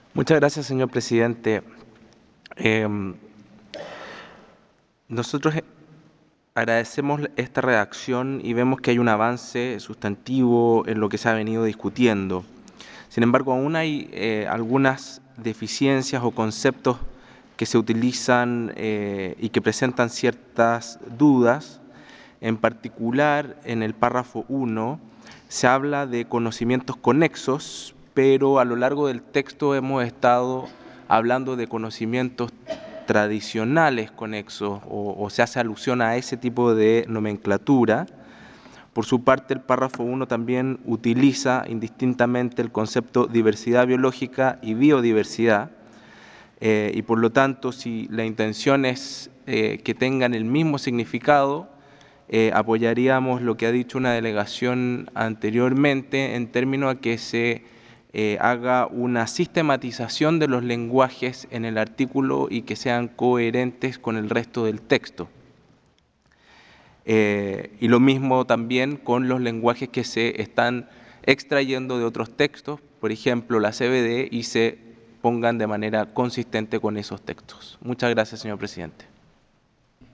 Muchas gracias, señor presidente. Nosotros agradecemos esta redacción y vemos que hay un avance sustantivo en lo que se ha venido discutiendo. Sin embargo, aún hay algunas deficiencias o conceptos que se utilizan y que presentan ciertas dudas. En particular, en el párrafo 1 se habla de conocimientos conexos, pero a lo largo del texto hemos estado hablando de conocimientos tradicionales conexos o se hace alusión a ese tipo de nomenclatura. Por su parte, el párrafo 1 también utiliza indistintamente el concepto diversidad biológica y biodiversidad, y por lo tanto, si la intención es que tengan el mismo significado, apoyaríamos lo que ha dicho una delegación anteriormente en términos a que se haga una sistematización de los lenguajes en el artículo y que sean coherentes con el resto del texto. Y lo mismo también con los lenguajes que se están extrayendo de otros textos, por ejemplo la CBD, y se pongan de manera consistente con esos textos. Muchas gracias, señor presidente.